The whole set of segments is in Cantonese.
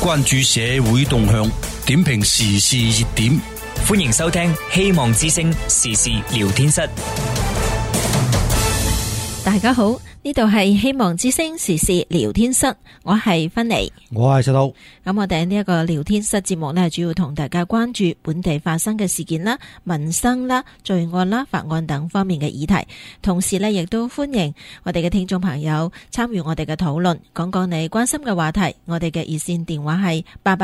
關注社會動向，點評時事熱點。 歡迎收聽希望之聲時事聊天室。 大家好，呢度係希望之聲時事聊天室，我係芬妮， 我係石頭。 咁我哋呢一個聊天室節目呢，主要同大家關注本地發生嘅事件啦、民生啦、罪案啦、法案等方面嘅議題。同時呢，亦都歡迎我哋嘅聽眾朋友參與我哋嘅討論，講講你關心嘅話題。我哋嘅熱線電話係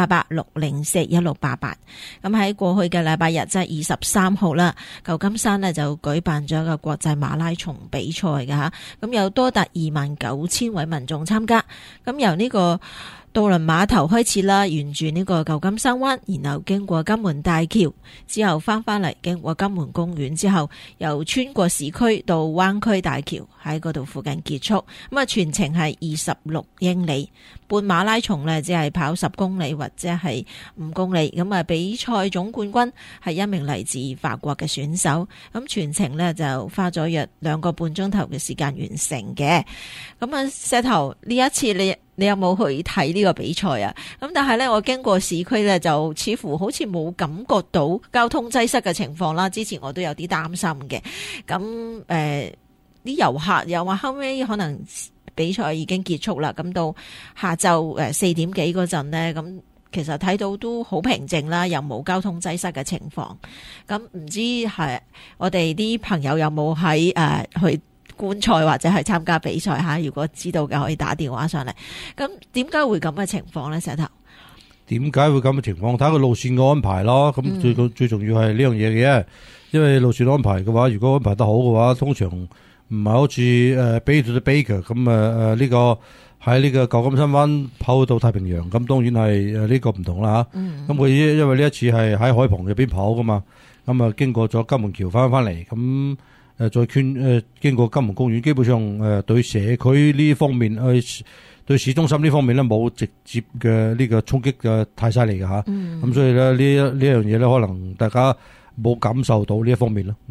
888-604-1688。咁喺過去嘅禮拜日，即係23號啦，舊金山呢就舉辦咗一個國際馬拉松比賽嘅吓。咁有多達29,000位民眾參加，咁由呢個渡輪碼頭開始啦，沿住呢個舊金山灣，然後經過金門大橋，之後翻返嚟經過金門公園之後，又穿過市區到灣區大橋，喺嗰度附近結束。咁啊，全程係26英里，半馬拉松呢，只係跑10公里或者係5公里。咁啊，比賽總冠軍係一名嚟自法國嘅選手。咁全程呢，就花咗約2個半鐘頭嘅時間完成嘅。咁啊，石頭，呢一次你有冇去睇呢個比賽啊？咁但係呢，我經過市區呢，就似乎好似冇感覺到交通擠塞嘅情況啦。之前我都有啲擔心嘅。咁啲遊客又話後尾可能比賽已經結束啦。咁到下晝4點幾嗰陣呢，咁其實睇到都好平靜啦，又冇交通擠塞嘅情況。咁唔知係我哋啲朋友有冇喺去觀賽或者係參加比賽吓？如果知道嘅可以打電話上嚟。咁點解會咁嘅情況咧？石頭， 點解會咁嘅情況？睇個路線嘅安排咯。咁最重要係呢樣嘢嘅，因為路線安排嘅話，如果安排得好嘅話，通常唔係好似Bay to the Baker 咁呢個喺呢個舊金山灣跑到太平洋，咁當然係呢個唔同啦吓。咁佢因為呢一次係喺海旁入邊跑噶嘛，咁啊經過咗金門橋翻嚟咁。再經過金門公園，基本上對社區呢方面，對市中心呢方面咧冇直接嘅呢個衝擊嘅太犀利嘅吓。咁所以咧呢樣嘢咧，可能大家冇感受到呢一方面咯。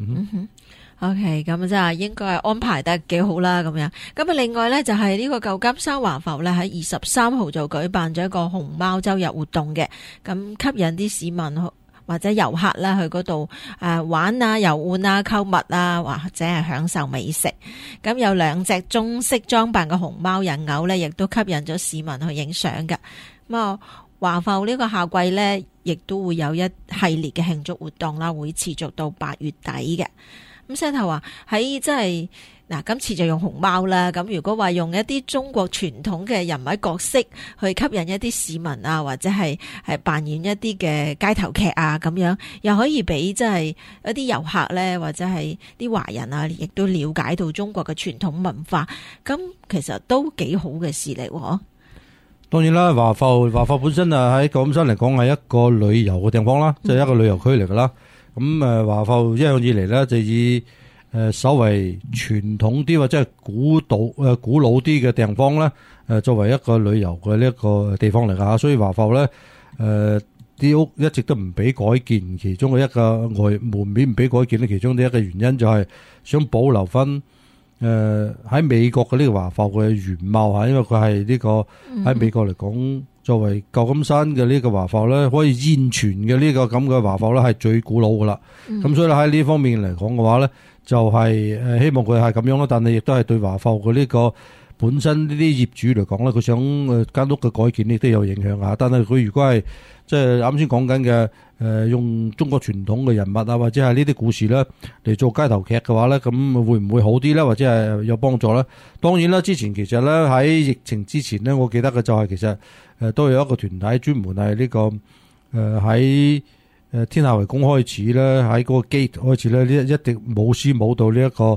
OK， 咁真係應該係安排得幾好啦，咁樣。咁啊，另外咧就係呢個舊金山華埠咧喺23號就舉辦咗一個熊貓周日活動嘅，咁吸引啲市民或者遊客啦去嗰度玩啊、遊玩啊、購物啊，或者係享受美食。咁有2隻中式裝扮嘅熊貓人偶呢，亦都吸引咗市民去影相㗎。咁啊，華埠呢個夏季呢，亦都會有一系列嘅慶祝活動啦，會持續到8月底嘅。咁石頭話喺真係嗱，今次就用熊貓啦。咁如果話用一啲中國傳統嘅人物角色去吸引一啲市民啊，或者係扮演一啲嘅街頭劇啊，咁樣又可以俾即係一啲遊客咧，或者係啲華人啊，亦都了解到中國嘅傳統文化。咁其實都幾好嘅事嚟喎。 當然啦，華埠本身啊喺舊金山嚟講係一個旅遊嘅地方啦，即係一個旅遊區嚟噶啦。咁華埠一向以嚟咧就以稍為傳統啲或者係古老啲嘅地方咧，作為一個旅遊嘅呢一個地方嚟噶，所以華埠咧啲屋一直都唔俾改建，其中嘅一個外門面唔俾改建咧，其中嘅一個原因就係想保留翻喺美國嘅呢個華埠嘅原貌吓，因為佢係呢個喺美國嚟講，作為舊金山嘅呢個華埠咧，可以現存嘅呢個咁嘅華埠咧係最古老噶啦。咁所以咧喺呢方面嚟講嘅話咧，就係希望佢係咁樣咯。但係亦都係對華埠嘅呢個本身呢啲業主嚟講咧，佢想間屋嘅改建亦都有影響啊。但係佢如果係即係啱先講緊嘅用中國傳統嘅人物啊，或者係呢啲故事咧嚟做街頭劇嘅話咧，咁會唔會好啲咧？或者係有幫助咧？當然啦，之前其實咧喺疫情之前咧，我記得嘅就係其實都有一個團體專門係呢個喺天下圍公開始咧，喺嗰個 gate 開始咧，一直舞獅舞到呢一個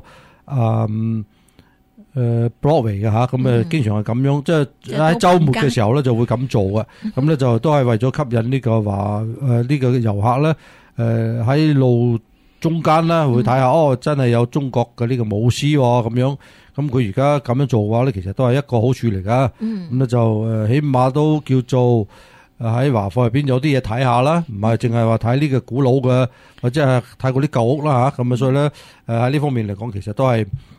Broadway 嘅吓，咁經常係咁樣，即係喺週末嘅時候咧就會咁做嘅。咁咧就都係為咗吸引呢個呢個遊客咧，喺路中間啦會睇下真係有中國嘅呢個舞獅咁樣。咁佢而家咁樣做嘅話咧，其實都係一個好處嚟噶。咁咧就起碼都叫做喺華埠入邊有啲嘢睇下啦，唔係淨係話睇呢個古老嘅，或者係睇嗰啲舊屋啦吓。咁所以咧喺呢方面嚟講，其實都係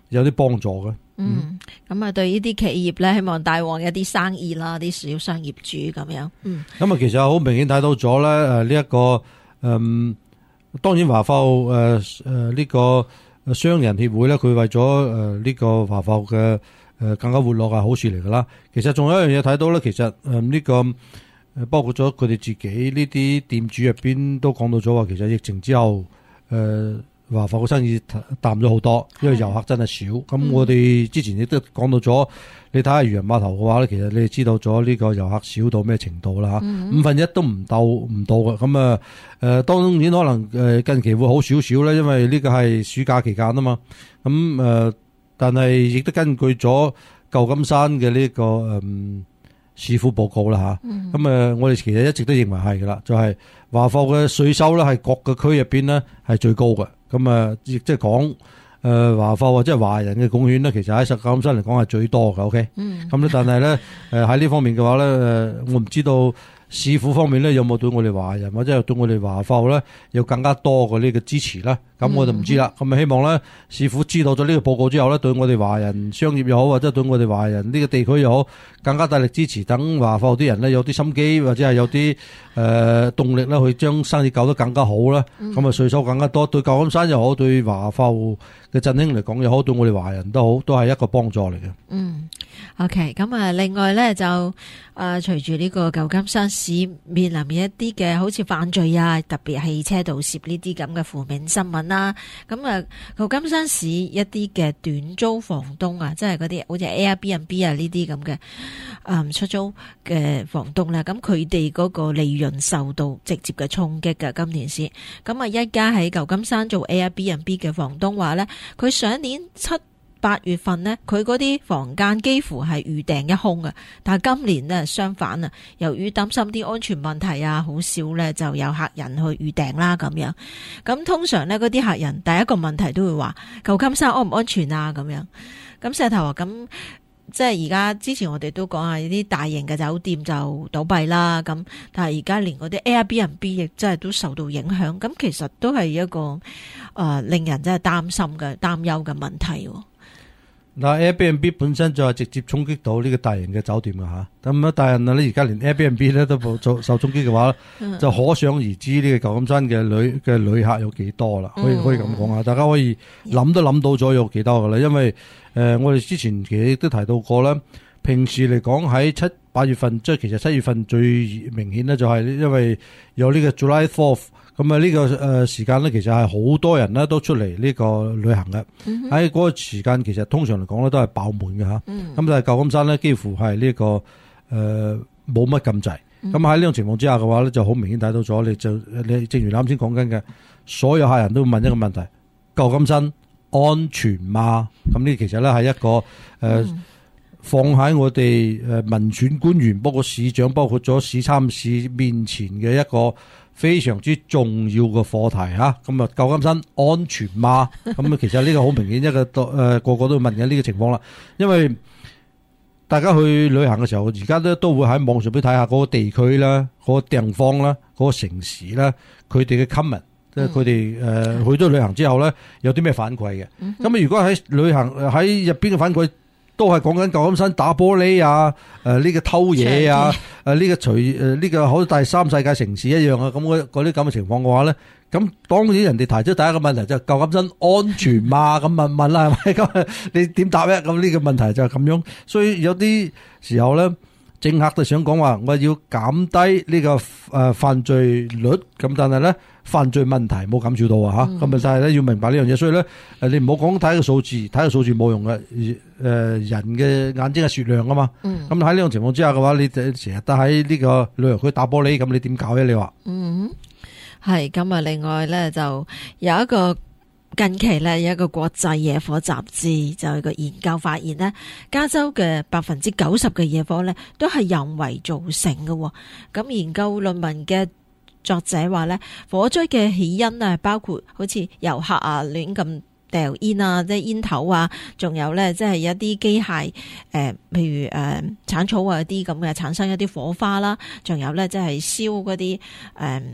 有啲幫助嘅。 咁啊，對呢啲企業咧，希望帶旺一啲生意啦，啲小商業主咁樣。 咁啊，其實好明顯睇到咗咧，呢一個當然華埠呢個商人協會咧，佢為咗呢個華埠嘅更加活絡係好事嚟噶啦。其實仲有一樣嘢睇到咧，其實呢個包括咗佢哋自己呢啲店主入邊都講到咗話，其實疫情之後華埠嘅生意淡咗好多，因為遊客真係少。咁我哋之前亦都講到咗，你睇下漁人碼頭嘅話咧，其實你哋知道咗呢個遊客少到咩程度啦嚇，1/5都唔到嘅。咁當然可能近期會好少少咧，因為呢個係暑假期間啊嘛。咁但係亦都根據咗舊金山嘅呢個市府報告啦嚇。咁我哋其實一直都認為係㗎啦，就係華埠嘅稅收咧係各個區入邊咧係最高嘅。咁亦即係講華埠或者係華人嘅貢獻咧，其實喺舊金山嚟講係最多嘅。OK，咁咧但係咧喺呢方面嘅話咧我唔知道市府方面咧有冇對我哋華人或者係對我哋華埠咧有更加多嘅呢個支持啦。咁我就唔知啦。咁希望咧市府知道咗呢個報告之後咧，對我哋華人商業又好，或者對我哋華人呢個地區又好，更加大力支持，等華埠啲人咧有啲心機，或者係有啲動力咧去將生意搞得更加好啦。咁稅收更加多，對舊金山又好，對華埠嘅振興嚟講又好，對我哋華人都好，都係一個幫助嚟嘅。 OK， 咁另外咧就隨住呢個舊金山市面臨一啲嘅好似犯罪啊，特別係汽車盜竊呢啲咁嘅負面新聞啦。咁舊金山市一啲嘅短租房東啊，即係嗰啲好似 Airbnb 啊呢啲咁嘅出租嘅房東啦，咁佢哋嗰個利潤受到直接嘅衝擊㗎。今年市咁一家喺舊金山做 Airbnb 嘅房東話咧，佢上年7-8月份呢，佢嗰啲房間幾乎係預訂一空啊！但係今年呢，相反啊，由於擔心啲安全問題啊，好少呢就有客人去預訂啦咁樣。咁通常呢，嗰啲客人第一個問題都會話：舊金山安唔安全啊？咁樣。咁石頭話咁，即係而家之前我哋都講下啲大型嘅酒店就倒閉啦。咁但係而家連嗰啲 Airbnb 亦真係都受到影響。咁其實都係一個令人真係擔心嘅擔憂嘅問題。 嗱 Airbnb 本身就係直接衝擊到呢個大型嘅酒店嘅嚇，咁但係你而家連 Airbnb 咧都受衝擊嘅話，就可想而知呢個舊金山嘅旅客有幾多啦。可以咁講啊，大家可以諗都諗到咗有幾多噶啦。因為我哋之前其實都提到過啦，平時嚟講喺7-8月份，即係其實7月份最明顯咧，就係因為有呢個 July 4th。咁呢個時間咧，其實係好多人咧都出嚟呢個旅行嘅。喺嗰個時間，其實通常嚟講咧都係爆滿嘅嚇。咁但係舊金山咧，幾乎係呢個冇乜咁滯。咁喺呢種情況之下嘅話咧，就好明顯睇到咗。你正如啱先講緊嘅，所有客人都會問一個問題：舊金山安全嗎？咁呢其實咧係一個放喺我哋民選官員，包括市長，包括咗市參事面前嘅一個非常之重要嘅課題嚇。咁啊，舊金山安全嗎？咁其實呢個好明顯一個個個都問緊呢個情況啦。因為大家去旅行嘅時候，而家都會喺網上邊睇下嗰個地區啦、嗰個地方啦、嗰個城市啦，佢哋嘅 comment， 即係佢哋去咗旅行之後咧，有啲咩反饋嘅。咁如果喺旅行喺入邊嘅反饋，都係講緊舊金山打玻璃啊，呢個偷嘢啊，呢個隨呢個好似第三世界城市一樣啊，咁嗰啲咁嘅情況嘅話咧，咁當然人哋提出第一個問題就係舊金山安全嘛，咁問啦係咪？咁你點答咧？咁呢個問題就係咁樣，所以有啲時候咧，政客就想講話我要減低呢個犯罪率，咁但係咧犯罪問題冇減少到啊嚇，咁但係咧要明白呢樣嘢，所以咧你唔好講睇個數字，睇個數字冇用嘅，人嘅眼睛係雪亮啊嘛，咁喺呢種情況之下嘅話，你成日都喺呢個旅遊區打玻璃，咁你點搞咧？你話係咁啊！另外咧就有一個近期咧有一個國際野火雜誌就有個研究發現呢，加州嘅90%嘅野火咧都係人為造成嘅。咁研究論文嘅作者話咧，火災嘅起因啊，包括好似遊客啊亂咁掉煙啊，即係煙頭啊，仲有咧即係一啲機械譬如鏟草啊啲咁嘅產生一啲火花啦，仲有咧即係燒嗰啲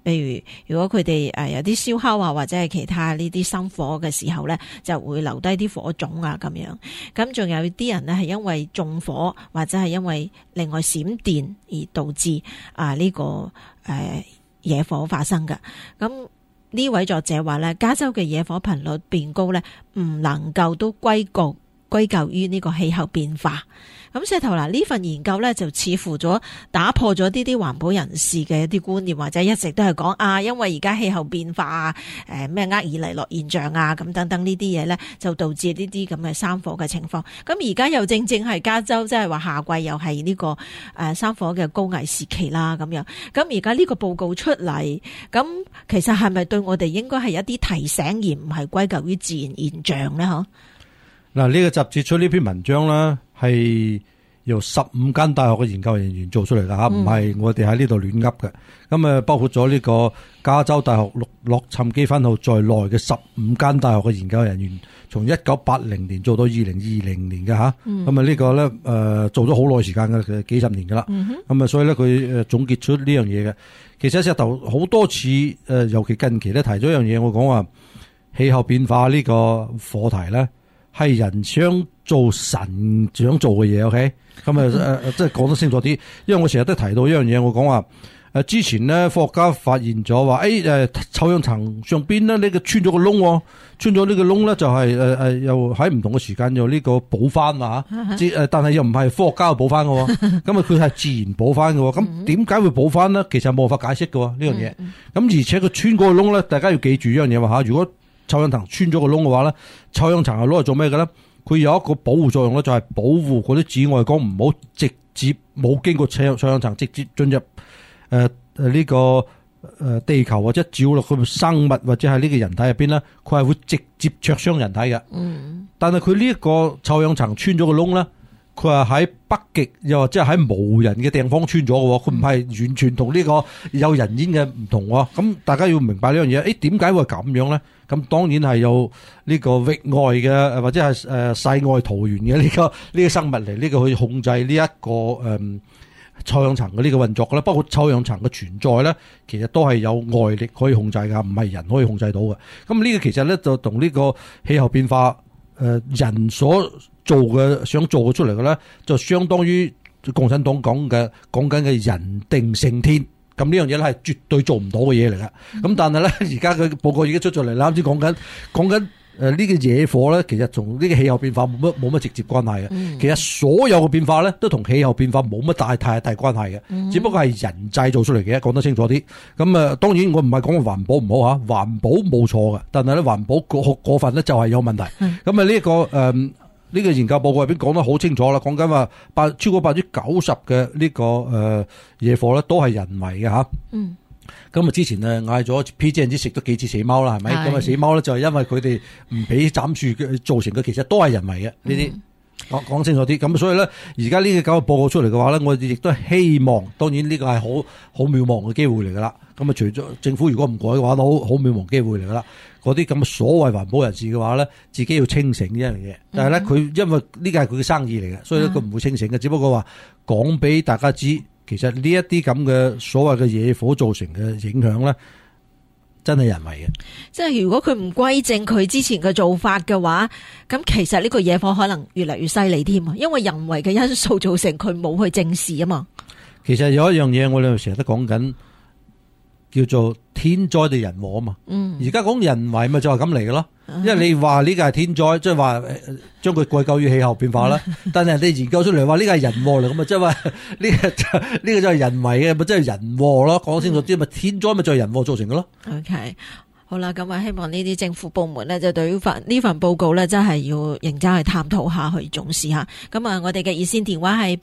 譬如如果佢哋有啲燒烤啊，或者係其他呢啲生火嘅時候咧，就會留低啲火種啊咁樣。咁仲有啲人咧係因為縱火或者係因為另外閃電而導致呢個野火發生嘅。咁呢位作者話咧，加州嘅野火頻率變高咧，唔能夠都歸咎於呢個氣候變化。咁石頭嗱，呢份研究咧就似乎咗打破咗啲環保人士嘅一啲觀念，或者一直都係講因為而家氣候變化啊，咩厄爾尼諾現象啊，咁等等呢啲嘢咧，就導致呢啲咁嘅山火嘅情況。咁而家又正係加州，即係話夏季又係呢個山火嘅高危時期啦，咁樣。咁而家呢個報告出嚟，咁其實係咪對我哋應該係一啲提醒，而唔係歸咎於自然現象咧？嗬？ 嗱，呢個雜誌出呢篇文章啦，係由15間大學嘅研究人員做出嚟噶吓，唔係我哋喺呢度亂噏嘅。咁包括咗呢個加州大學洛杉磯分校在內嘅15間大學嘅研究人員，從1980年做到2020年嘅吓。咁呢個咧做咗好耐時間嘅，幾十年噶啦。咁所以咧佢總結出呢樣嘢嘅。其實石頭好多次尤其近期咧提咗一樣嘢，我講話氣候變化呢個課題咧，係人想做神想做嘅嘢，OK？咁即係講得清楚啲，因為我成日都提到一樣嘢，我講話之前咧科學家發現咗話，臭氧層上邊咧呢個穿咗個窿，穿咗呢個窿咧就係又喺唔同嘅時間又呢個補翻啊，但係又唔係科學家補翻嘅，咁佢係自然補翻嘅，咁點解會補翻咧？其實冇法解釋嘅呢樣嘢，咁而且佢穿嗰個窿咧，大家要記住一樣嘢話吓，如果臭氧層穿咗個窿嘅話咧，臭氧層係攞嚟做咩嘅咧？佢有一個保護作用咧，就係保護嗰啲紫外光唔好直接冇經過臭氧層直接進入呢個地球或者照落去生物或者係呢個人體入邊咧，佢係會直接灼傷人體嘅。但係佢呢一個臭氧層穿咗個窿咧，佢係喺北極又或者係喺無人嘅地方穿咗嘅，佢唔係完全同呢個有人煙嘅唔同。咁大家要明白呢樣嘢，點解會咁樣咧？咁當然係有呢個域外嘅或者係世外桃源嘅呢個生物嚟，呢個去控制呢一個臭氧層嘅呢個運作嘅啦。包括臭氧層嘅存在咧，其實都係有外力可以控制噶，唔係人可以控制到嘅。咁呢個其實咧就同呢個氣候變化人所做嘅想做嘅出嚟嘅咧，就相當於共產黨講緊嘅人定勝天。咁呢樣嘢咧係絕對做唔到嘅嘢嚟㗎。咁但係咧而家佢報告已經出咗嚟啦，啱先講緊呢個野火咧，其實同呢個氣候變化冇乜直接關係嘅。其實所有嘅變化咧都同氣候變化冇乜太大關係嘅，只不過係人製造出嚟嘅，講得清楚啲。咁當然我唔係講環保唔好吓，環保冇錯嘅，但係咧環保過分咧就係有問題。咁呢個研究報告入邊講得好清楚啦，講緊話超過90%嘅呢個野火咧都係人為嘅吓。咁之前嗌咗 PG&E 食咗幾次死貓啦，係咪？咁死貓咧就係因為佢哋唔俾斬樹造成嘅，其實都係人為嘅呢啲。講清楚啲，咁所以咧，而家呢個報告出嚟嘅話咧，我哋亦都希望，當然呢個係好渺茫嘅機會嚟噶啦。咁除咗政府如果唔改嘅話，都好渺茫機會嚟噶啦。嗰啲咁所謂環保人士嘅話咧，自己要清醒呢樣嘢。但係咧，佢因為呢個係佢嘅生意嚟嘅，所以咧佢唔會清醒嘅。只不過話講俾大家知，其實呢一啲咁嘅所謂嘅野火造成嘅影響咧，真係人為嘅。 即係如果佢唔歸正佢之前嘅做法嘅話，咁其實呢個野火可能越嚟越犀利添啊！因為人為嘅因素造成佢冇去正視啊嘛。其實有一樣嘢我哋成日都講緊，叫做天災地人禍啊嘛。而家講人為咪就係咁嚟嘅咯。因為你話呢個係天災，即係話將佢歸咎於氣候變化啦。但係人哋研究出嚟話呢個係人禍嚟，咁啊即係話呢個就係人為嘅，咪即係人禍咯。講清楚啲，咪天災咪就係人禍造成嘅咯。OK， 好啦，咁啊希望呢啲政府部門咧就對於呢份報告咧真係要認真去探討下，去重視下。咁啊，我哋嘅熱線電話係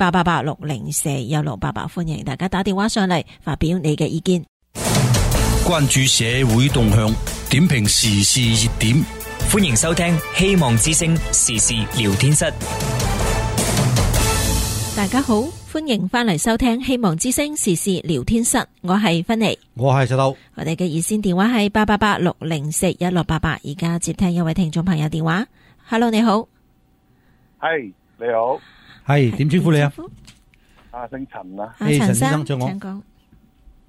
888-604-1688，歡迎大家打電話上嚟發表你嘅意見。 關注社會動向，點評時事熱點， 歡迎收聽希望之聲時事聊天室。 大家好，歡迎翻嚟收聽希望之聲時事聊天室，我係芬妮， 我係石頭。 我哋嘅熱線電話係888-604-1688，而家接聽一位聽眾朋友電話。Hello， 你好。 係，你好。 係，點稱呼你啊？ 姓陳啊。 陳生，請講。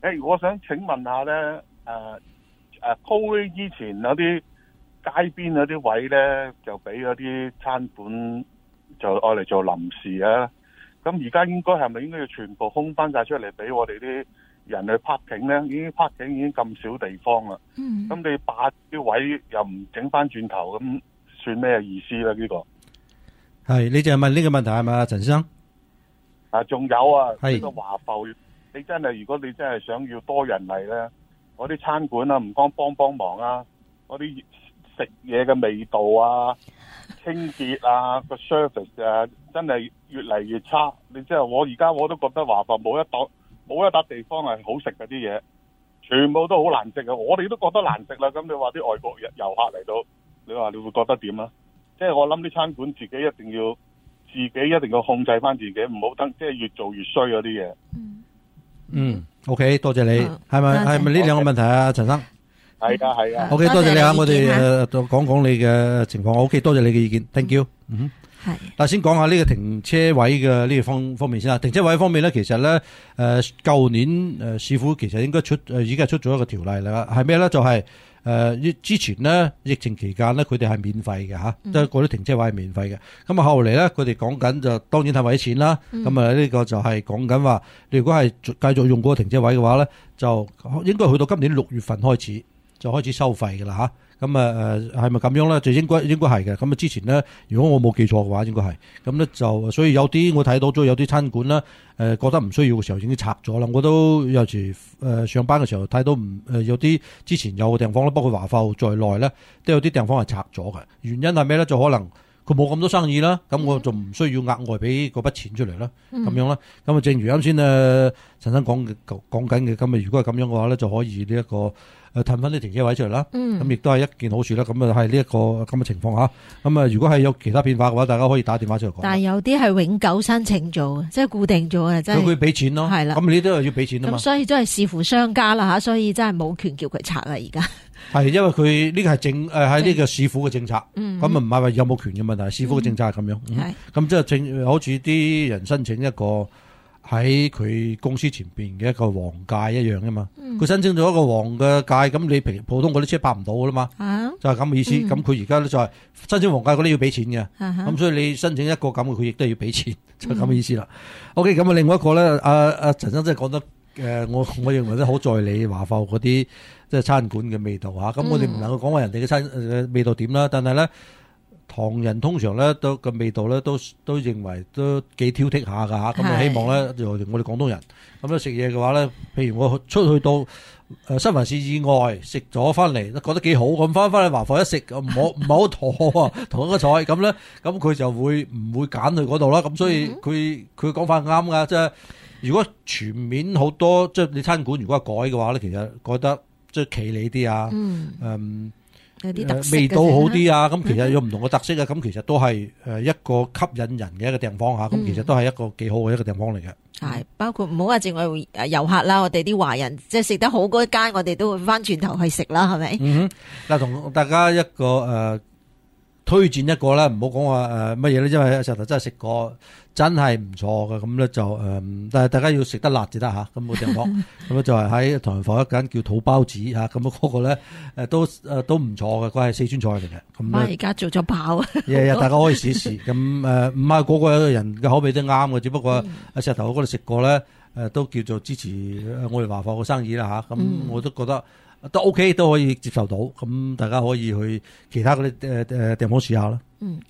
我想請問下咧，鋪之前有啲街邊嗰啲位咧，就俾嗰啲餐館就愛嚟做臨時啊。咁而家係咪應該要全部空翻晒出嚟俾我哋啲人去 parking 咧？已經 parking 已經咁少地方啦。咁你霸啲位又唔整翻轉頭，咁算咩意思咧？呢個係你就係問呢個問題係咪啊，陳先生？ 仲有啊， 係呢個華埠，你真係如果你真係想要多人嚟咧，嗰啲餐館啊，唔該幫忙啊，嗰啲食嘢嘅味道啊、清潔啊、個 service 啊，真係越嚟越差。你即係我而家我都覺得華埠冇一笪地方係好食嗰啲嘢，全部都好難食啊！我哋都覺得難食啦。咁你話啲外國遊客嚟到，你話你會覺得點啊？即係我諗啲餐館自己一定要控制翻自己，唔好等即係越做越衰嗰啲嘢。 OK， 多謝你。係咪呢兩個問題啊，陳生？ 係啊。 OK， 多謝你啊！我哋講你嘅情況。OK， 多謝你嘅意見。Thank you。係。嗱，先講下呢個停車位嘅呢個方面先啦。停車位方面咧，其實咧，舊年市府其實應該已經係出咗一個條例啦。係咩咧？就係之前咧疫情期間咧，佢哋係免費嘅嚇，即係嗰啲停車位係免費嘅。咁啊後嚟咧，佢哋講緊就當然係為錢啦。咁啊呢個就係講緊話，你如果係繼續用嗰個停車位嘅話咧，就應該去到今年6月份開始就開始收費㗎啦嚇。咁係咪咁樣咧？就應該係嘅。咁啊之前咧，如果我冇記錯嘅話，應該係咁咧就，所以有啲我睇到咗有啲餐館啦，覺得唔需要嘅時候已經拆咗啦。我都有時上班嘅時候睇到有啲之前有嘅地方咧，包括華埠在內咧，都有啲地方係拆咗嘅。原因係咩咧？就可能佢冇咁多生意啦，咁我就唔需要額外俾嗰筆錢出嚟啦，咁樣啦。咁啊，正如啱先陳生講緊嘅，咁啊如果係咁樣嘅話咧，就可以呢一個騰翻啲停車位出嚟啦。咁亦都係一件好事啦。咁啊係呢一個咁嘅情況下，咁啊如果係有其他變化嘅話，大家可以打電話出嚟講。但係有啲係永久申請咗，即係固定咗啊，真係。 佢俾錢咯，係啦。咁你都係要俾錢啊嘛。 咁所以都係視乎商家啦嚇，所以真係冇權叫佢拆啊而家。 係因為佢呢個係喺呢個市府嘅政策，咁啊唔係話有冇權嘅問題，市府嘅政策係咁樣。咁即係好似啲人申請一個喺佢公司前邊嘅一個黃界一樣噶嘛。佢申請咗一個黃嘅界，咁你普通嗰啲車泊唔到噶啦嘛，就係咁嘅意思。咁佢而家咧就係申請黃界嗰啲要俾錢嘅，咁所以你申請一個咁嘅，佢亦都要俾錢，就係咁嘅意思啦。OK，咁啊另外一個咧，阿陳生真係講得。我認為咧好在理華埠嗰啲即係餐館嘅味道嚇，咁我哋唔能夠講話人哋嘅味道點啦，但係咧唐人通常咧都個味道咧都認為都幾挑剔下㗎嚇，咁啊希望咧我哋廣東人咁咧食嘢嘅話咧，譬如我出去到新環市以外食咗翻嚟，覺得幾好，咁翻去華埠一食唔係好妥啊，同一個菜咁咧，咁佢就唔會揀去嗰度啦，咁所以佢講法啱㗎，即係。如果全面好多即係你餐館如果係改嘅話咧，其實覺得即係企理啲啊， 有啲特色味道好啲啊，咁其實有唔同嘅特色啊，咁其實都係一個吸引人嘅一個地方嚇，咁其實都係一個幾好嘅一個地方嚟嘅。 係包括唔好話淨係遊客啦，我哋啲華人即係食得好嗰間，我哋都會翻轉頭去食啦，係咪？ 嗱，同大家一個推薦一個啦，唔好講話乜嘢咧，因為石頭真係食過，真係唔錯嘅。咁咧就但係大家要食得辣至得嚇。咁冇地方，咁咧就係喺唐人埠一間叫土包子嚇。咁嗰個咧都唔錯嘅，佢係四川菜嚟嘅。咁而家做咗爆啊！ 日大家可以試試。咁唔係個個人嘅口味都啱嘅，只不過阿石頭嗰度食過咧，都叫做支持我哋華埠嘅生意啦嚇。咁我都覺得。都 OK， 都可以接受到，咁大家可以去其他嗰啲地方試下啦。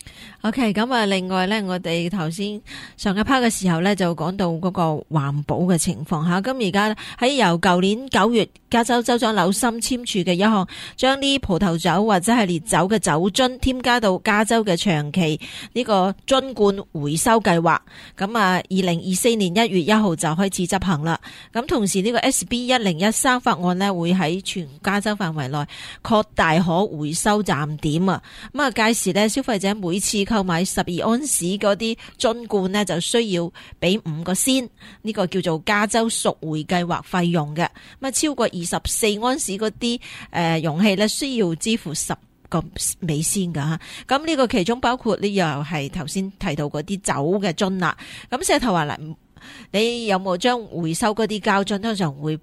OK， 咁啊，另外咧，我哋頭先上一 part 嘅時候咧，就講到嗰個環保嘅情況吓。咁而家喺由舊年9月，加州州長紐森簽署嘅一項，將啲葡萄酒或者係烈酒嘅酒樽添加到加州嘅長期呢個樽罐回收計劃。咁啊，2024年1月1號就開始執行啦。咁同時呢個 SB 1013法案呢，會喺全加州範圍內擴大可回收站點啊。咁啊，屆時呢，消費者每次購買12安士嗰啲樽罐呢，就需要俾5個仙，呢個叫做加州贖回計劃費用嘅。咁啊，超過24安士嗰啲容器呢，需要支付10個美仙噶吓。咁呢個其中包括呢又係頭先提到嗰啲酒嘅樽啦。咁石頭話嗱， 你有冇將回收嗰啲膠樽通常會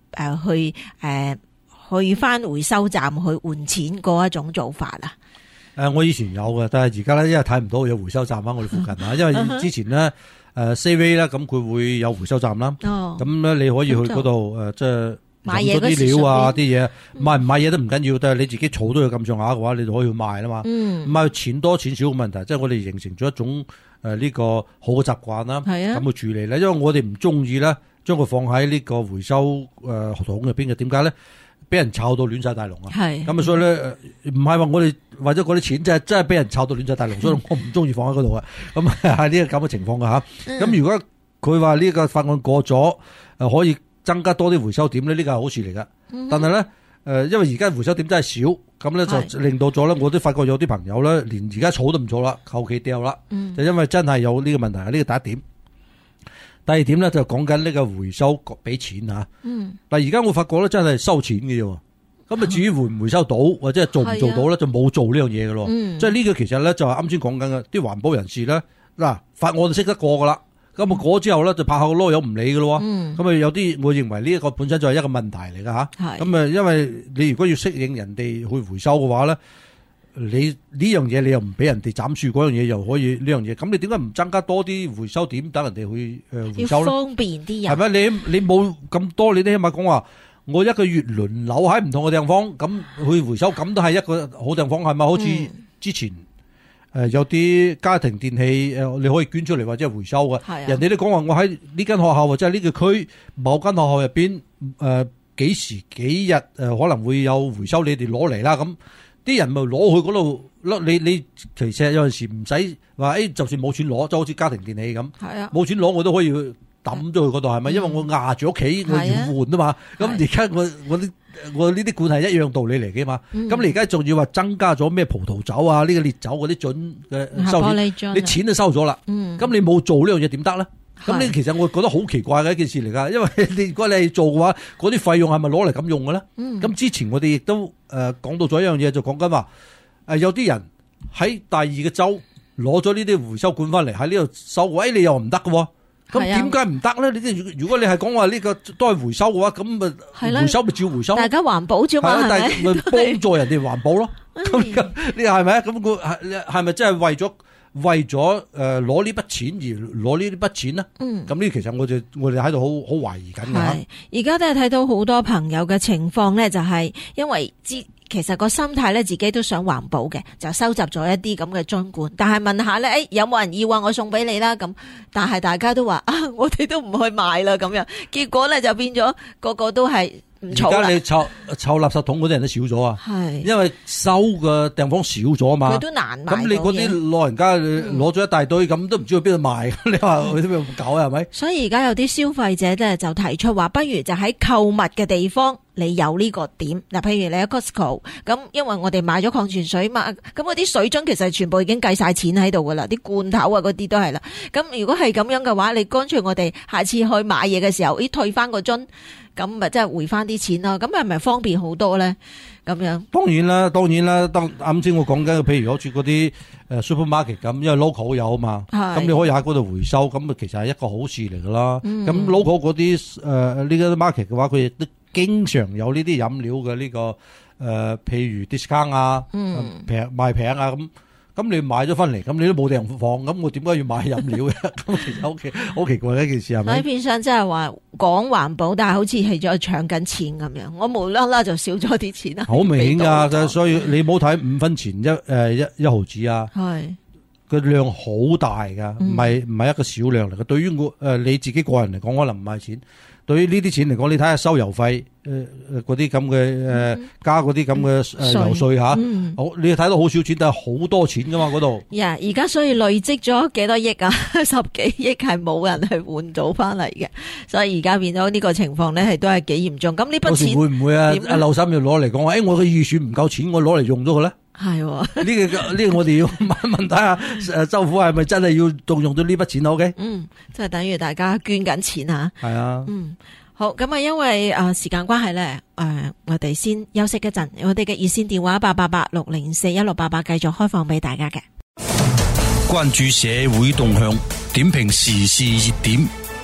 去翻回收站去換錢嗰一種做法啊？ 我以前有嘅，但係而家咧因為睇唔到有回收站喺我哋附近啊，因為之前咧Safeway 咧咁佢會有回收站啦，咁咧你可以去嗰度即係買咗啲料啊啲嘢，買唔買嘢都唔緊要，但係你自己儲都要咁上下嘅話，你就可以去賣啦嘛。唔係錢多錢少嘅問題，即係我哋形成咗一種呢個好嘅習慣啦，咁去處理咧。因為我哋唔中意咧將佢放喺呢個回收桶入邊嘅，點解咧？俾人炒到亂晒大龍啊！咁啊，所以咧唔係話我哋為咗嗰啲錢，真係俾人炒到亂晒大龍，所以我唔中意放喺嗰度啊。咁係呢個咁嘅情況噶吓。咁如果佢話呢個法案過咗，可以增加多啲回收點咧，呢個係好事嚟噶。但係咧，因為而家回收點真係少，咁咧就令到咗咧，我都發覺有啲朋友咧，連而家儲都唔儲啦，求其掉啦。就因為真係有呢個問題，呢個第一點。第二點咧就講緊呢個回收俾錢吓。但而家我發覺咧真係收錢嘅啫。咁啊至於回唔回收到或者係做唔做到咧，就冇做呢樣嘢嘅咯。即係呢個其實咧就係啱先講緊嘅啲環保人士咧，嗱法案就識得過噶啦。咁啊過之後咧就拍下個籮柚唔理嘅咯。咁啊有啲我認為呢一個本身就係一個問題嚟噶吓。咁啊因為你如果要適應人哋去回收嘅話咧，你呢樣嘢你又唔俾人哋斬樹，嗰樣嘢又可以呢樣嘢，咁你點解唔增加多啲回收點等人哋去回收咧？ 要方便啲人係咪？你冇咁多，你都起碼講話我一個月輪流喺唔同嘅地方咁去回收，咁都係一個好地方，係咪？好似之前有啲家庭電器你可以捐出嚟或者係回收嘅，人哋都講話我喺呢間學校或者係呢個區某間學校入邊幾時幾日可能會有回收，你哋攞嚟啦咁。啲人咪攞去嗰度，你其實有陣時唔使話，就算冇錢攞，就好似家庭電器咁，冇錢攞我都可以抌咗去嗰度，係咪？因為我壓住屋企，我要換啊嘛。咁而家我呢啲罐係一樣道理嚟嘅嘛。咁你而家仲要話增加咗咩葡萄酒啊？呢個烈酒嗰啲樽嘅收錢，你錢就收咗啦。咁你冇做呢樣嘢點得咧？咁呢其實我覺得好奇怪嘅一件事嚟㗎，因為如果你係做嘅話，嗰啲費用係咪攞嚟咁用嘅咧？咁之前我哋亦都講到咗一樣嘢，就講緊話有啲人喺第二個州攞咗呢啲回收罐翻嚟喺呢度收，你又唔得嘅喎。咁點解唔得咧？你如果你係講話呢個都係回收嘅話，咁咪回收咪照回收， 大家環保啫嘛， 但係咪幫助人哋環保咯？咁呢係咪？咁佢係咪真係為咗攞呢筆錢而攞呢筆錢呢？咁呢其實我哋喺度好懷疑緊嘅。 而家都係睇到好多朋友嘅情況咧，就係因為其實個心態咧，自己都想環保嘅，就收集咗一啲咁嘅樽罐。但係問下咧，有冇人要啊？我送俾你啦咁。但係大家都話我哋都唔去買啦咁樣。結果咧就變咗個個都係唔儲啦。而家你湊垃圾桶嗰啲人都少咗啊，因為收嘅地方少咗嘛。 佢都難買。 咁你嗰啲老人家攞咗一大堆，咁都唔知去邊度賣。你話去邊度搞啊？係咪？ 所以而家有啲消費者咧就提出話，不如就喺購物嘅地方。你有呢個點嗱，譬如你喺 Costco 咁，因為我哋買咗礦泉水嘛，咁嗰啲水樽其實全部已經計晒錢喺度噶啦，啲罐頭啊嗰啲都係啦。咁如果係咁樣嘅話，你乾脆我哋下次去買嘢嘅時候，退翻個樽，咁咪即係回翻啲錢咯。咁係咪方便好多咧？咁樣當然啦，啱先我講緊，譬如好似嗰啲supermarket 咁，因為 local 有啊嘛，咁你可以喺嗰度回收，咁其實係一個好事嚟噶啦。咁 local 嗰啲呢個 market 嘅話，佢亦都經常有呢啲飲料嘅呢個譬如 discount 啊，賣平啊咁你買咗翻嚟，咁你都冇地方放，咁我點解要買飲料嘅？咁其實好奇怪嘅一件事係咪？ 喺變相即係話講環保，但係好似係咗搶緊錢咁樣，我無啦啦就少咗啲錢啦。 好明顯㗎，所以你冇睇5分錢一毫子啊，個量好大㗎，唔係一個少量嚟嘅。對於你自己個人嚟講，可能唔係錢。對於呢啲錢嚟講，你睇下收郵費，嗰啲咁嘅加嗰啲咁嘅郵稅嚇，好你睇到好少錢，但係好多錢噶嘛嗰度。 而家所以累積咗幾多億啊？10幾億係冇人去換到翻嚟嘅，所以而家變咗呢個情況咧，係都係幾嚴重。咁呢筆錢會唔會啊？阿劉生要攞嚟講話，我嘅預算唔夠錢，我攞嚟用咗佢咧。 係呢個我哋要問睇下，州府係咪真係要動用到呢筆錢 ？OK， 即係等於大家捐緊錢吓。 係啊， 好咁啊，因為時間關係咧，我哋先休息一陣。我哋嘅熱線電話888-604-1688繼續開放俾大家嘅。 關注社會動向，點評時事熱點，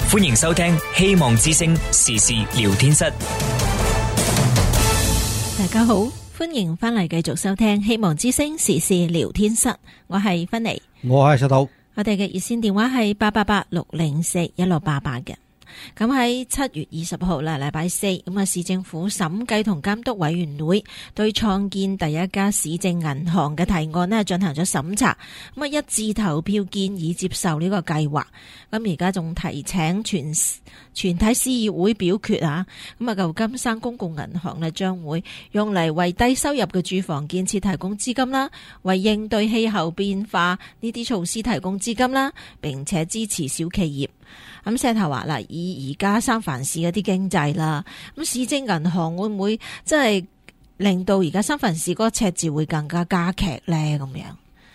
歡迎收聽希望之聲時事聊天室。 大家好，歡迎翻嚟繼續收聽希望之聲時事聊天室，我係芬妮， 我係石頭。 我哋嘅熱線電話係888-604-1688嘅。咁喺7月20號啦，禮拜四，咁市政府審計同監督委員會對創建第一家市政銀行嘅提案呢進行咗審查，咁一致投票建議接受呢個計劃。咁而家仲提請全體市議會表決啊。咁舊金山公共銀行呢將會用嚟為低收入嘅住房建設提供資金啦，為應對氣候變化呢啲措施提供資金啦，並且支持小企業。咁石頭話啦，以而家三藩市嗰啲經濟啦，咁市政銀行會唔會即係令到而家三藩市嗰個赤字會更加加劇咧？咁樣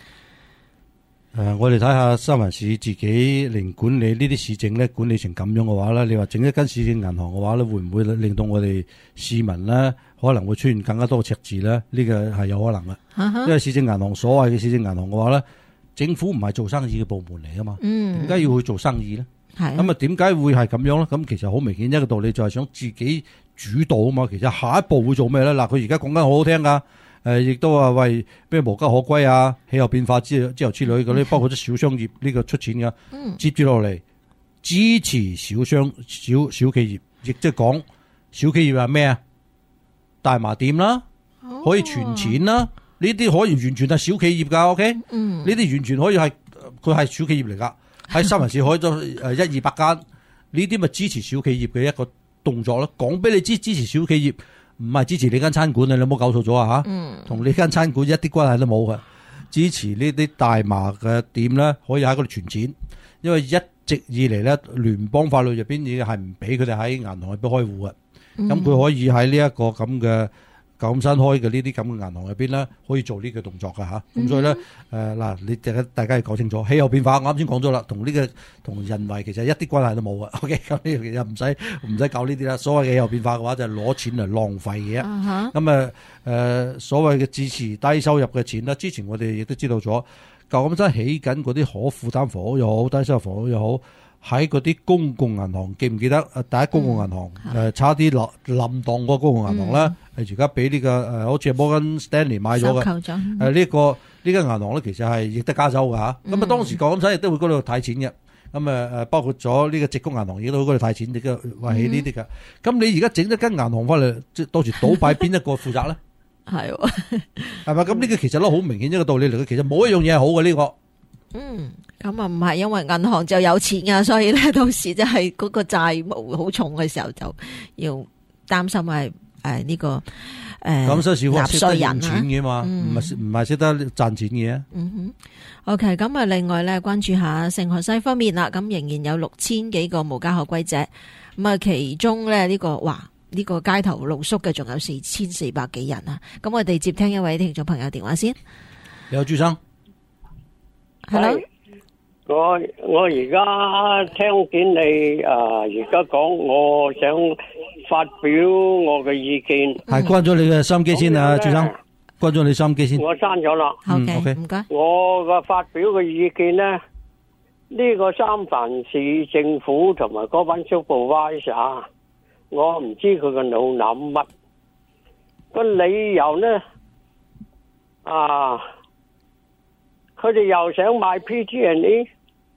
我哋睇下三藩市自己連管理呢啲市政咧，管理成咁樣嘅話咧，你話整一間市政銀行嘅話咧，會唔會令到我哋市民咧可能會出現更加多嘅赤字咧？呢個係有可能嘅，因為市政銀行所謂嘅市政銀行嘅話咧，政府唔係做生意嘅部門嚟噶嘛，點解要去做生意咧？咁啊，點解會係咁樣咧？咁其實好明顯一個道理就係想自己主導啊嘛。其實下一步會做咩咧？嗱，佢而家講緊好好聽噶，亦都話為咩無家可歸啊、氣候變化之類嗰啲，包括啲小商業呢個出錢噶。接住落嚟支持小企業，亦即係講小企業係咩啊？大麻店啦，可以存錢啦，呢啲可以完全係小企業噶。OK，呢啲完全可以係佢係小企業嚟噶。喺三藩市開咗100-200間，呢啲咪支持小企業嘅一個動作咯。講俾你知，支持小企業唔係支持你間餐館啊！你有冇搞錯咗啊？吓，同你間餐館一啲關係都冇嘅。支持呢啲大麻嘅店咧，可以喺嗰度存錢，因為一直以嚟咧，聯邦法律入邊已經係唔俾佢哋喺銀行入邊開戶嘅。咁佢可以喺呢一個咁嘅舊金山開嘅呢啲咁嘅銀行入邊咧，可以做呢個動作㗎吓。咁所以咧，嗱，你大家要搞清楚氣候變化，我啱先講咗啦，同人為其實一啲關係都冇嘅。OK， 咁呢其實唔使搞呢啲啦。所謂嘅氣候變化嘅話，就係攞錢嚟浪費嘅。咁所謂嘅支持低收入嘅錢啦，之前我哋亦都知道咗，舊金山起緊嗰啲可負擔房屋又好，低收入房屋又好。喺嗰啲公共銀行，記唔記得？第一公共銀行差啲冧檔嗰個公共銀行咧，而家俾呢個好似係摩根 Stanley 買咗嘅。呢間銀行咧，其實係亦都加州㗎嚇。咁當時舊金山亦都會嗰度貸錢嘅。咁包括咗呢個矽谷銀行亦都會嗰度貸錢，亦都為起呢啲嘅。咁你而家整咗間銀行翻嚟，即係到時倒閉邊一個負責咧？係咪？咁呢個其實都好明顯一個道理嚟嘅。其實冇一樣嘢係好嘅呢個。 咁啊唔係因為銀行就有錢噶，所以咧到時即係嗰個債務好重嘅時候，就要擔心係呢個納稅人錢嘅嘛，唔係識得賺錢嘅。OK， 咁啊另外咧關注下聖荷西方面啦，咁仍然有6000幾個無家可歸者，咁啊其中咧呢個街頭露宿嘅仲有4400幾人啊。咁我哋接聽一位聽眾朋友電話先。 你好，朱生。 Hello， 我而家聽見你而家講，我想發表我嘅意見。 係關咗你嘅收音機先啊，朱生，關咗你收音機先。 我刪咗啦。 OK，唔該。 我嘅發表嘅意見呢，呢個三藩市政府同埋嗰班 supervisor， 我唔知佢個腦諗乜。個理由呢，佢哋又想買 PG&E，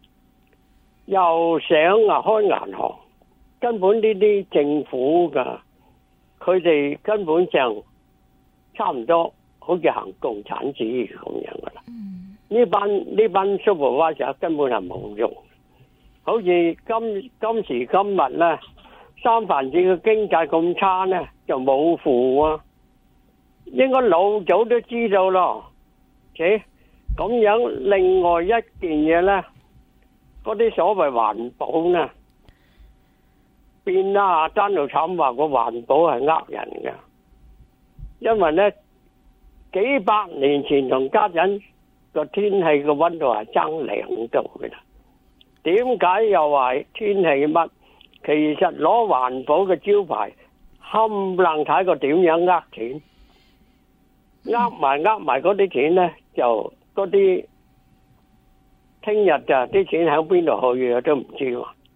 又想開銀行，根本呢啲政府噶，佢哋根本就差唔多好似行共產主義咁樣噶啦。呢班 supervisor 根本係冇用，好似今時今日咧，三藩市嘅經濟咁差咧，就冇符啊，應該老早都知道咯，咁樣，另外一件嘢咧，嗰啲所謂環保咧，變啦，單到慘話個環保係呃人嘅，因為咧幾百年前同家陣個天氣嘅溫度係爭2度嘅啦。點解又話天氣乜？其實攞環保嘅招牌冚唪唥睇過點樣呃錢，呃埋嗰啲錢咧就。嗰啲聽日就啲錢喺邊度去啊都唔知喎，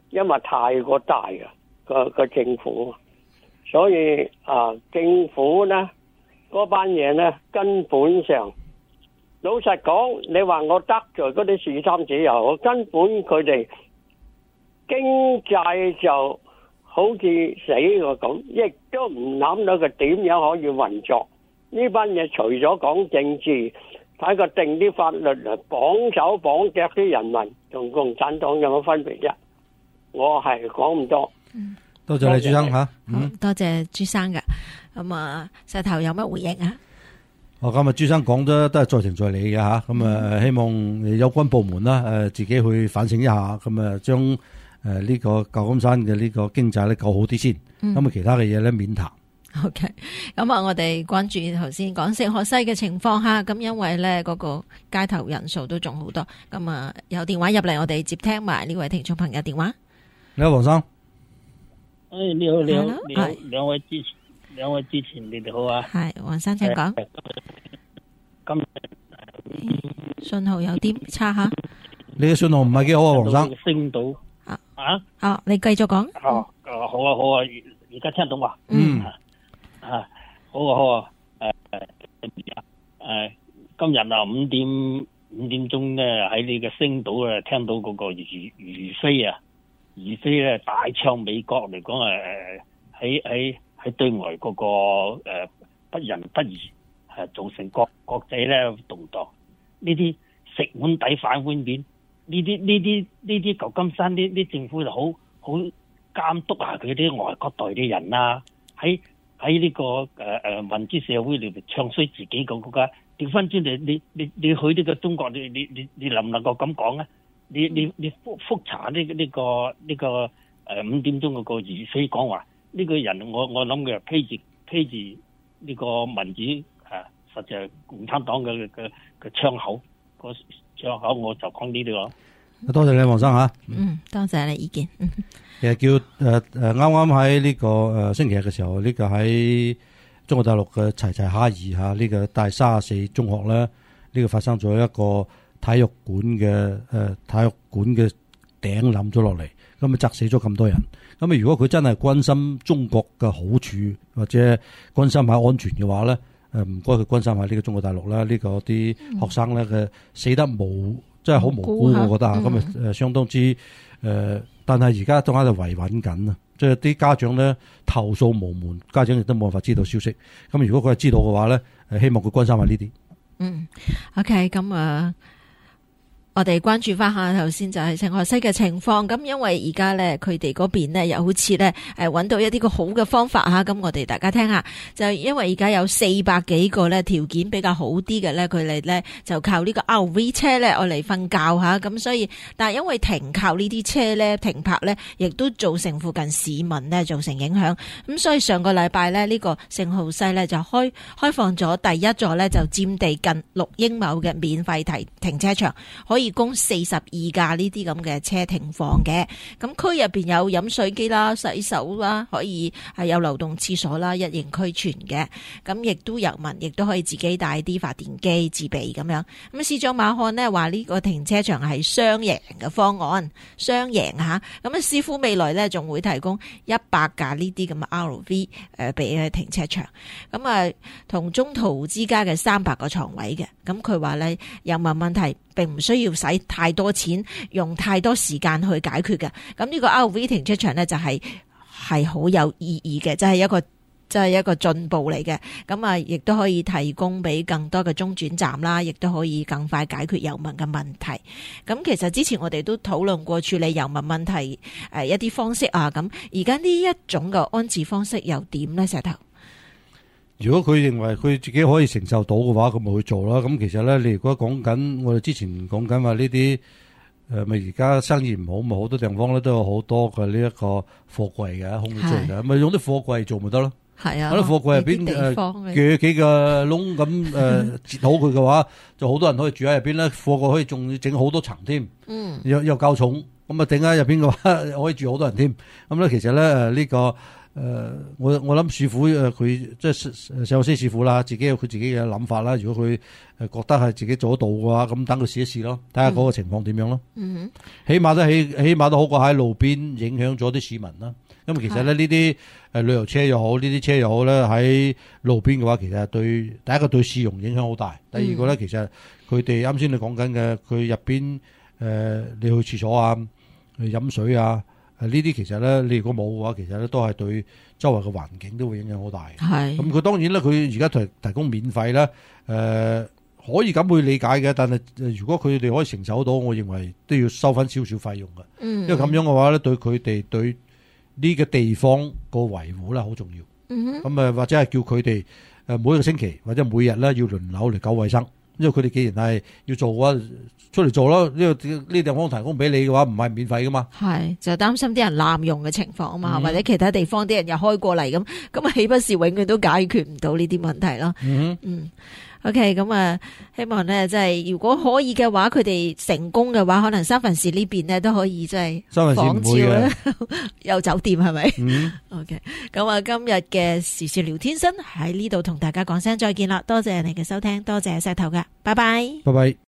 因為太過大個政府，所以政府呢嗰班嘢呢，根本上老實講，你話我得罪嗰啲士三子又好，根本佢哋經濟就好似死個咁，亦都唔諗到佢點樣可以運作。呢班嘢除咗講政治，睇佢定啲法律嚟綁手綁腳啲人民，同共產黨有乜分別啫？我係講唔多。 多謝你朱生吓。 多謝朱生噶。咁石頭有乜回應啊？ 今日朱生講咗都係在情在理嘅吓。咁希望有關部門啦，自己去反省一下，咁將呢個舊金山嘅呢個經濟咧搞好啲先。咁其他嘅嘢咧免談。 OK， 咁我哋關注頭先講聖荷西嘅情況下，咁因為咧嗰個街頭人數都仲好多，咁有電話入嚟，我哋接聽埋呢位聽眾朋友電話。 你好，黃生。 你好，兩位之前你哋好啊。係， 黃生請講。 今日信號有啲差吓。 你嘅信號唔係幾好啊，黃生。 升到你繼續講。 好啊，而家聽到嘛？好啊，今日5點鐘咧喺呢個星島啊，聽到嗰個余飛咧大唱美國嚟講喺對外嗰個不仁不義，造成國際咧動盪。呢啲食碗底反碗面，呢啲舊金山呢啲政府就好監督下佢啲外國代理人啊，喺呢個民主社會裏邊唱衰自己個國家。調翻轉你去呢個中國，你能唔能夠咁講啊？你複查呢個5點鐘嗰個余飛講話呢個人，我諗佢係披住呢個民主實際係共產黨嘅槍口，個槍口我就講呢啲咯。 多謝你黃生吓。 多謝你意見。 其實叫啱啱喺呢個星期日嘅時候，呢個喺中國大陸嘅齊齊哈爾吓呢個第34中學咧，呢個發生咗一個體育館嘅頂冧咗落嚟，咁砸死咗咁多人。咁如果佢真係關心中國嘅好處或者關心下安全嘅話咧，唔該佢關心下呢個中國大陸啦，呢個啲學生咧嘅死得真係好無辜，我覺得吓。咁相當之但係而家都喺度維穩緊啊，即係啲家長咧投訴無門，家長亦都冇辦法知道消息。咁如果佢係知道嘅話咧，希望佢關心下呢啲。 OK， 咁我哋關注翻下頭先就係聖荷西嘅情況，咁因為而家咧佢哋嗰邊咧又好似咧揾到一啲個好嘅方法吓，咁我哋大家聽下，就因為而家有400幾個咧條件比較好啲嘅咧，佢哋咧就靠呢個 RV 車咧我嚟瞓覺吓，咁所以但係因為停靠呢啲車咧停泊咧，亦都造成附近市民咧造成影響，咁所以上個禮拜咧呢個聖荷西咧就開放咗第一座咧就佔地近6英畝嘅免費停車場，可以供42架呢啲咁嘅車停放嘅。咁區入邊有飲水機啦、洗手啦，可以係有流動廁所啦，一應俱全嘅。咁亦都遊民亦都可以自己帶啲發電機自備咁樣。咁市長馬漢呢話呢個停車場係雙贏嘅方案，雙贏吓。咁師傅未來呢仲會提供100架呢啲咁嘅 RV 俾停車場。咁同中途之家嘅300個床位嘅。咁佢話呢遊民問題並唔需要使太多錢，用太多時間去解決嘅。咁呢個 RV 停車場呢，就係好有意義嘅，就係一個進步嚟嘅。咁亦都可以提供俾更多嘅中轉站啦，亦都可以更快解決遊民嘅問題。咁其實之前我哋都討論過處理遊民問題一啲方式啊。咁而家呢一種嘅安置方式又點呢？石頭？ 如果佢認為佢自己可以承受到嘅話，咁咪去做啦。咁其實咧，你如果講緊我哋之前講緊話呢啲咪而家生意唔好，咪好多地方咧都有好多嘅呢一個貨櫃嘅空置嘅，咪用啲貨櫃做咪得咯。係啊，喺啲貨櫃入邊鋸幾個窿咁截好佢嘅話，就好多人可以住喺入邊咧。貨櫃可以仲整好多層添，又夠重，咁頂喺入邊嘅話可以住好多人添。咁咧其實咧呢個我諗市府佢即係石澳西市府啦，自己有佢自己嘅諗法啦。如果佢覺得係自己做得到嘅話，咁等佢試一試咯，睇下嗰個情況點樣咯。起碼都好過喺路邊影響咗啲市民啦。因為其實咧呢啲旅遊車又好，呢啲車又好咧，喺路邊嘅話，其實對第一個對市容影響好大，第二個咧其實佢哋啱先你講緊嘅，佢入邊你去廁所啊、飲水啊。呢啲其實咧，你如果冇嘅話，其實咧都係對周圍嘅環境都會影響好大。係咁，佢當然咧，佢而家提供免費咧，可以咁去理解嘅。但係如果佢哋可以承受到，我認為都要收翻少少費用嘅。因為咁樣嘅話咧，對佢哋對呢個地方個維護咧好重要。咁或者係叫佢哋每一個星期或者每日咧要輪流嚟救衛生。因為佢哋既然係要做嘅話，出嚟做咯。呢地方提供俾你嘅話，唔係免費噶嘛。係就擔心啲人濫用嘅情況啊嘛，或者其他地方啲人又開過嚟咁，豈不是永遠都解決唔到呢啲問題咯。OK， 咁希望咧，即係如果可以嘅話，佢哋成功嘅話，可能三藩市呢邊咧都可以即係仿照咧，有酒店係咪？OK， 咁今日嘅時事聊天室喺呢度同大家講聲再見啦，多謝你嘅收聽，多謝石頭㗎，拜拜，拜拜。